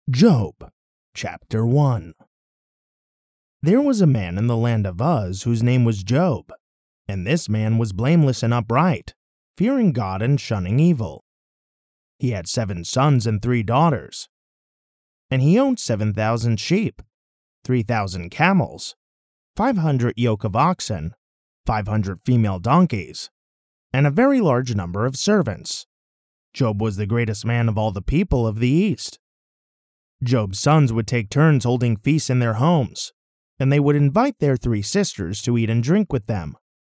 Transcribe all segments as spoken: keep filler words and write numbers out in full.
Job, Chapter one. There was a man in the land of Uz whose name was Job, and this man was blameless and upright, fearing God and shunning evil. He had seven sons and three daughters, and he owned seven thousand sheep, three thousand camels, five hundred yoke of oxen, five hundred female donkeys, and a very large number of servants. Job was the greatest man of all the people of the East. Job's sons would take turns holding feasts in their homes, and they would invite their three sisters to eat and drink with them.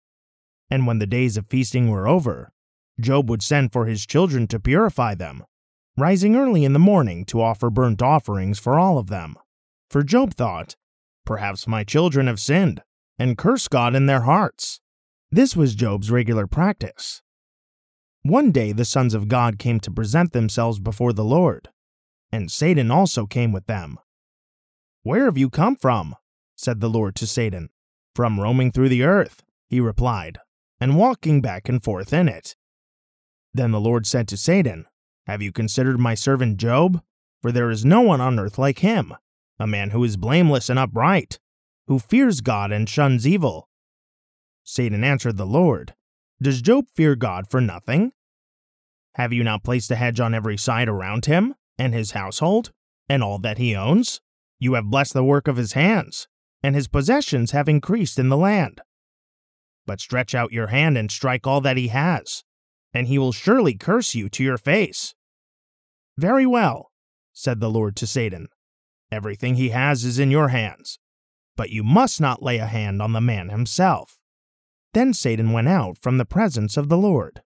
And when the days of feasting were over, Job would send for his children to purify them, rising early in the morning to offer burnt offerings for all of them. For Job thought, "Perhaps my children have sinned, and cursed God in their hearts." This was Job's regular practice. One day the sons of God came to present themselves before the Lord, and Satan also came with them. "Where have you come from?" said the Lord to Satan. "From roaming through the earth," he replied, "and walking back and forth in it." Then the Lord said to Satan, "Have you considered my servant Job? For there is no one on earth like him, a man who is blameless and upright, who fears God and shuns evil." Satan answered the Lord, "Does Job fear God for nothing? Have you not placed a hedge on every side around him, and his household, and all that he owns? You have blessed the work of his hands, and his possessions have increased in the land. But stretch out your hand and strike all that he has, and he will surely curse you to your face." "Very well," said the Lord to Satan. "Everything he has is in your hands, but you must not lay a hand on the man himself." Then Satan went out from the presence of the Lord.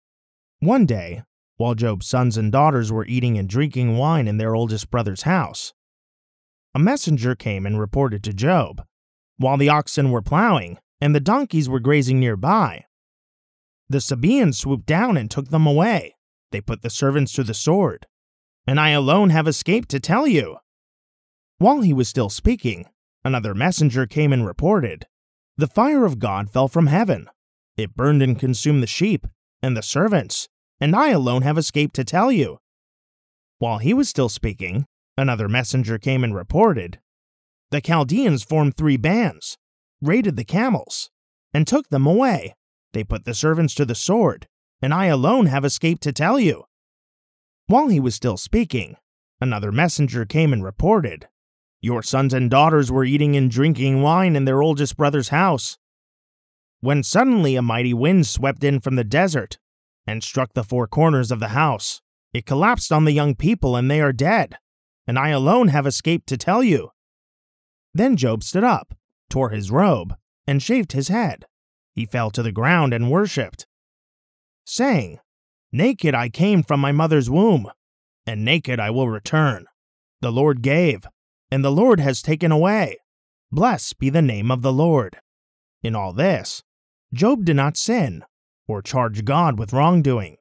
One day, while Job's sons and daughters were eating and drinking wine in their oldest brother's house, a messenger came and reported to Job, while the oxen were plowing and the donkeys were grazing nearby, "The Sabaeans swooped down and took them away. They put the servants to the sword, and I alone have escaped to tell you." While he was still speaking, another messenger came and reported, "The fire of God fell from heaven. It burned and consumed the sheep and the servants, and I alone have escaped to tell you." While he was still speaking, another messenger came and reported, "The Chaldeans formed three bands, raided the camels, and took them away. They put the servants to the sword, and I alone have escaped to tell you." While he was still speaking, another messenger came and reported, "Your sons and daughters were eating and drinking wine in their oldest brother's house, when suddenly a mighty wind swept in from the desert and struck the four corners of the house. It collapsed on the young people, and they are dead, and I alone have escaped to tell you." Then Job stood up, tore his robe, and shaved his head. He fell to the ground and worshipped, saying, "Naked I came from my mother's womb, and naked I will return. The Lord gave, and the Lord has taken away. Blessed be the name of the Lord." In all this, Job did not sin or charge God with wrongdoing.